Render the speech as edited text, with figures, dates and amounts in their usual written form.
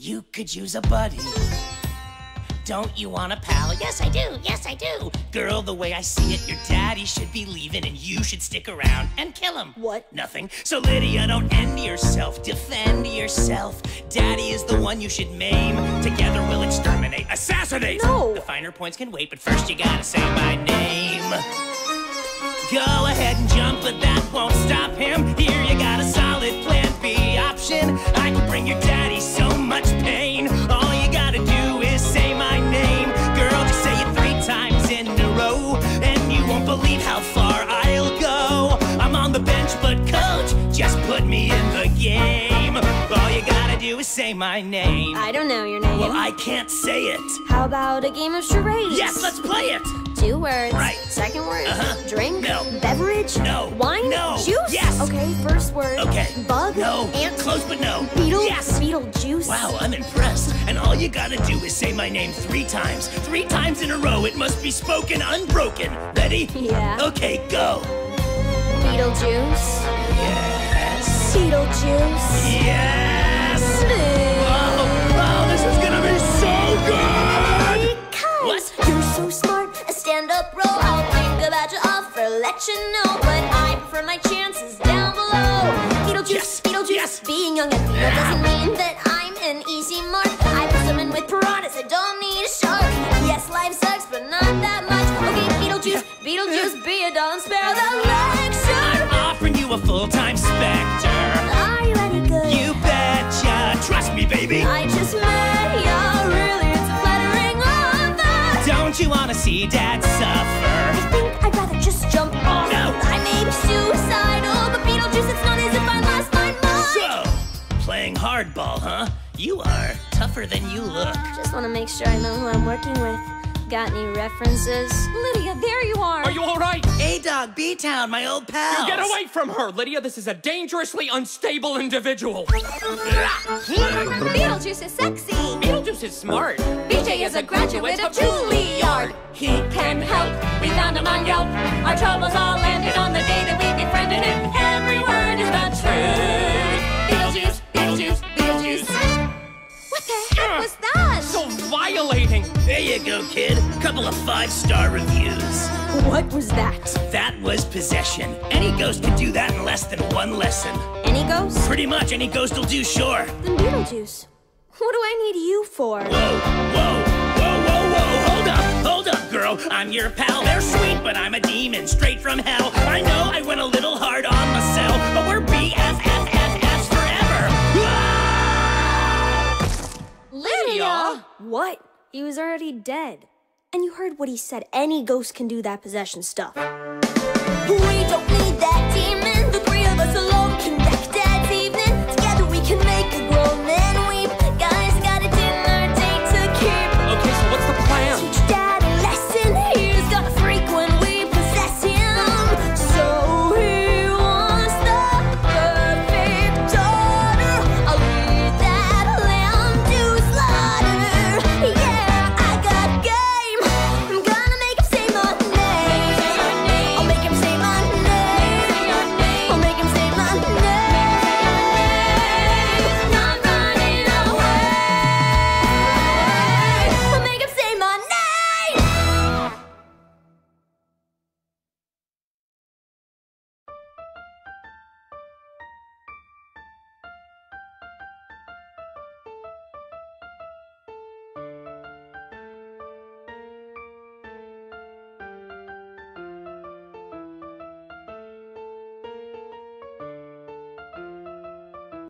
You could use a buddy. Don't you want a pal? Yes, I do. Yes, I do. Girl, the way I see it, your daddy should be leaving and you should stick around and kill him. What? Nothing. So Lydia, don't end yourself. Defend yourself. Daddy is the one you should maim. Together we'll exterminate. Assassinate! No! The finer points can wait, but first you gotta say my name. Go ahead and jump, but that won't stop him. Here you got a solid plan B option. I can bring your daddy so much pain. All you gotta do is say my name. Girl, just say it 3 times in a row, and you won't believe how far I'll go. I'm on the bench, but coach, just put me in the game. All you gotta do is say my name. I don't know your name. Well, I can't say it. How about a game of charades? Yes, let's play it. 2 words. Right. Second word. Drink. No. Beverage. No. Wine. No. Juice. Yes. Okay, first word. Okay. Bug. No. Ant. Close, but no. Beetle. Yes. Beetlejuice. Wow, I'm impressed. And all you gotta do is say my name 3 times. 3 times in a row. It must be spoken unbroken. Ready? Yeah. Okay, go. Beetlejuice. Yes. Beetlejuice. Yes. Oh, this is gonna be so good. Because What? you're so smart. A stand-up role. I'll think about your offer, let you know. But I prefer my chances down below. Beetlejuice. Yes. Beetlejuice. Yes. Being young and feeble doesn't mean that I'm an easy mark. I put someone with piranhas. I don't need a shark. Yes, life sucks, but not that much. Okay, Beetlejuice. Beetlejuice. Be a doll and spare the lecture. I'm offering you a full-time Spectre. Are you any good? You betcha. Trust me, baby. I just met ya. Really, it's a flattering offer. Don't you wanna see Dad suffer? I think I'd rather just jump off. No. I may be suicidal, but Beetlejuice, it's not as if I lost my mind. So, playing hardball, huh? You are tougher than you look. Just want to make sure I know who I'm working with. Got any references? Lydia, there you are. Are you all right? A-Dog, B-Town, my old pal. You get away from her, Lydia. This is a dangerously unstable individual. Beetlejuice is sexy. Beetlejuice is smart. BJ is a graduate of Juilliard. He can help. We found him on Yelp. Our troubles all ended on the day that we befriended him. Every word is the truth. Beetlejuice, Beetlejuice, Beetlejuice. What the heck was that? So violating. There you go, kid. Couple of 5-star reviews. What was that? That was possession. Any ghost can do that in less than 1 lesson. Any ghost? Pretty much any ghost will do, sure. Then Beetlejuice. What do I need you for? Whoa, whoa, whoa, whoa, whoa. Hold up, girl. I'm your pal. They're sweet, but I'm a demon straight from hell. I know I went a little hard on myself, but we're BFFFFs forever. Ah! Lydia? What? He was already dead. And you heard what he said. Any ghost can do that possession stuff. We don't need that demon.